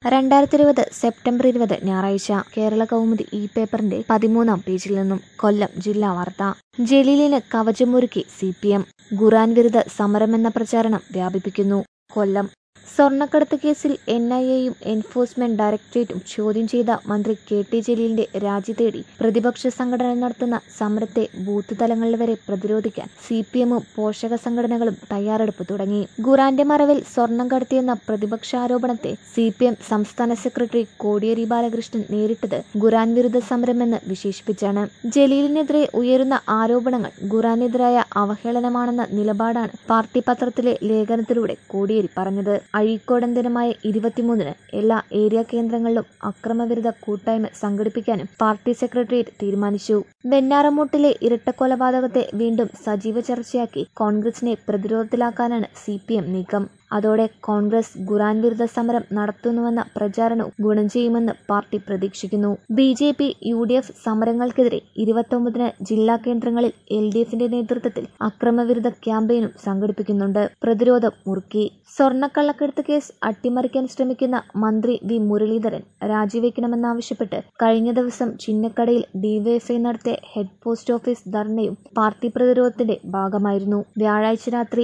2020 September 20 ഞായറാഴ്ച കേരള കൗമുദി ഈ പേപ്പറിന്റെ 13-ാം പേജിൽ നിന്നും കൊല്ലം ജില്ലാ വാർത്ത. ജലീലിന് കവചമൊരുക്കി CPM. ഖുർആൻ വിരുദ്ധ സമരമെന്ന പ്രചാരണം വ്യാപിപ്പിക്കുന്നു. കൊല്ലം. സ്വർണ്ണക്കടത്ത് കേസിൽ NIAയും എൻഫോഴ്സ്മെന്റ് ഡയറക്ടറേറ്റും ചോദ്യം ചെയ്ത മന്ത്രി KT ജലീലിന്റെ രാജി തേടി പ്രതിപക്ഷ സംഘടന നടത്തുന്ന സമരത്തെ ബൂത്ത് തലങ്ങളിൽ വരെ പ്രതിരോധിക്കാൻ CPMഉം പോഷക സംഘടനകളും തയ്യാറെടുപ്പ് തുടങ്ങി. ഖുർആന്റെ മറവിൽ സ്വർണം കടത്തിയെന്ന പ്രതിപക്ഷാരോപണത്തെ CPM സംസ്ഥാന സെക്രട്ടറി കോടിയേരി ബാലകൃഷ്ണൻ നേരിട്ടത് ഖുർആൻ വിരുദ്ധ സമരമെന്ന് വിശേഷിപ്പിച്ചാണ്. ജലീലിനെതിരെ ഉയരുന്ന ആരോപണങ്ങൾ ഖുർആനെതിരായ അവഹേളനമാണെന്ന നിലപാടാണ് പാർട്ടി പത്രത്തിലെ ലേഖനത്തിലൂടെ കോടിയേരി പറഞ്ഞത്. അഴീക്കോടൻ ദിനമായ 23-ന് എല്ലാ ഏരിയ കേന്ദ്രങ്ങളിലും അക്രമവിരുദ്ധ കൂട്ടായ്മ സംഘടിപ്പിക്കാനും പാർട്ടി സെക്രട്ടേറിയറ്റ് തീരുമാനിച്ചു. വെഞ്ഞാറമൂട്ടിലെ ഇരട്ടക്കൊലപാതകത്തെ വീണ്ടും സജീവ ചർച്ചയാക്കി കോൺഗ്രസിനെ പ്രതിരോധത്തിലാക്കാനാണ് CPM നീക്കം. അതോടെ കോൺഗ്രസ് ഖുർആൻ വിരുദ്ധ സമരം നടത്തുന്നുവെന്ന പ്രചാരണവും ഗുണം ചെയ്യുമെന്ന് പാർട്ടി പ്രതീക്ഷിക്കുന്നു. BJP, UDF സമരങ്ങൾക്കെതിരെ 29-ന് ജില്ലാ കേന്ദ്രങ്ങളിൽ LDFന്റെ നേതൃത്വത്തിൽ അക്രമവിരുദ്ധ ക്യാമ്പയിനും സംഘടിപ്പിക്കുന്നുണ്ട്. പ്രതിരോധം മുറുക്കി. സ്വർണ്ണക്കള്ളക്കടത്ത് കേസ് അട്ടിമറിക്കാൻ ശ്രമിക്കുന്ന മന്ത്രി V മുരളീധരൻ രാജിവെക്കണമെന്നാവശ്യപ്പെട്ട് കഴിഞ്ഞ ദിവസം ചിന്നക്കടയിൽ DYFI നടത്തിയ ഹെഡ് പോസ്റ്റ് ഓഫീസ് ധർണയും പാർട്ടി പ്രതിരോധത്തിന്റെ ഭാഗമായിരുന്നു. വ്യാഴാഴ്ച രാത്രി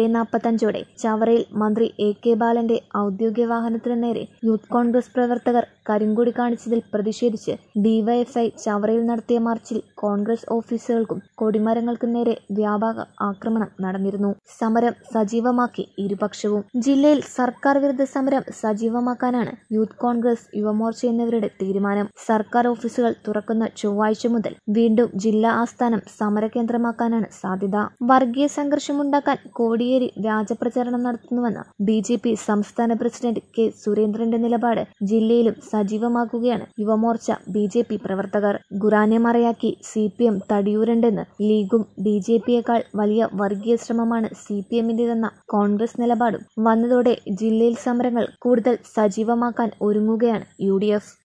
7:45 ചവറയിൽ മന്ത്രി AK ബാലന്റെ ഔദ്യോഗിക വാഹനത്തിന് നേരെ യൂത്ത് കോൺഗ്രസ് പ്രവർത്തകർ കരിങ്കൊടി കാണിച്ചതിൽ പ്രതിഷേധിച്ച് DYFI ചവറയിൽ നടത്തിയ മാർച്ചിൽ കോൺഗ്രസ് ഓഫീസുകൾക്കും കൊടിമരങ്ങൾക്കും നേരെ വ്യാപക ആക്രമണം നടന്നിരുന്നു. സമരം സജീവമാക്കി ഇരുപക്ഷവും. ജില്ലയിൽ സർക്കാർ വിരുദ്ധ സമരം സജീവമാക്കാനാണ് യൂത്ത് കോൺഗ്രസ്, യുവമോർച്ച എന്നിവരുടെ തീരുമാനം. സർക്കാർ ഓഫീസുകൾ തുറക്കുന്ന ചൊവ്വാഴ്ച മുതൽ വീണ്ടും ജില്ലാ ആസ്ഥാനം സമരകേന്ദ്രമാക്കാനാണ് സാധ്യത. വർഗീയ സംഘർഷമുണ്ടാക്കാൻ കോടിയേരി വ്യാജപ്രചാരണം നടത്തുന്നുവെന്ന BJP സംസ്ഥാന പ്രസിഡന്റ് K സുരേന്ദ്രന്റെ നിലപാട് ജില്ലയിലും സജീവമാക്കുകയാണ് യുവമോർച്ച BJP പ്രവർത്തകർ. ഖുർആനെ മറയാക്കി CPM തടിയൂരണ്ടെന്ന് ലീഗും BJPയേക്കാൾ വലിയ വർഗീയ ശ്രമമാണ് CPMന്റേതെന്ന കോൺഗ്രസ് നിലപാടും വന്നതോടെ ജില്ലയിൽ സമരങ്ങൾ കൂടുതൽ സജീവമാക്കാൻ ഒരുങ്ങുകയാണ് UDF.